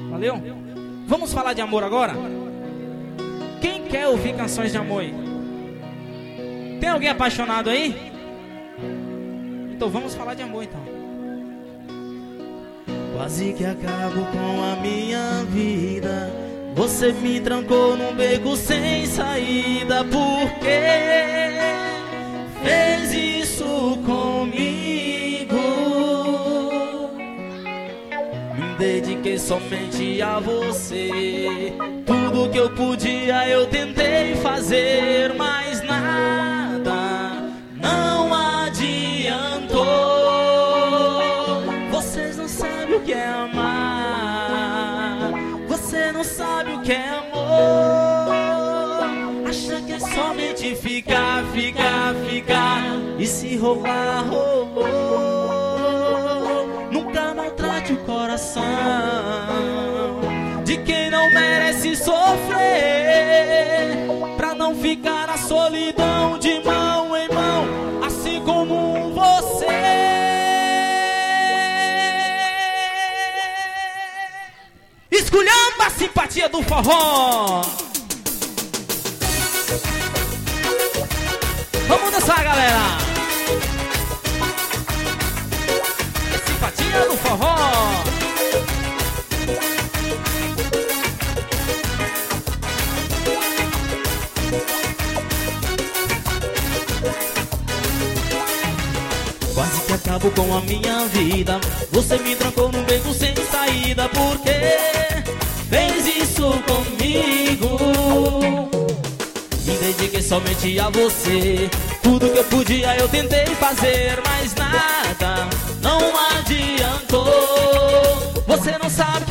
Valeu? Vamos falar de amor agora? Quem quer ouvir canções de amor aí? Tem alguém apaixonado aí? Então vamos falar de amor então. Quase que acabo com a minha vida. Você me trancou num beco sem saída. Por que fez isso comigo? Me dediquei somente a você. Tudo que eu podia eu tentei fazer, mas nada não adiantou. Vocês não sabem o que é amar. Você não sabe o que é amor. Acha que é somente ficar, ficar, ficar e se rolar, Nunca maltrate o coração de quem não merece sofrer, pra não ficar na solidão de mão em mão, assim como você. Esculhamba a simpatia do forró. Vamos dançar, galera. Simpatia do forró. Quase que acabo com a minha vida. Você me trancou num beco sem saída. Por que fez isso comigo? Me dediquei somente a você. Tudo que eu podia eu tentei fazer, mas nada não adiantou. Você não sabe que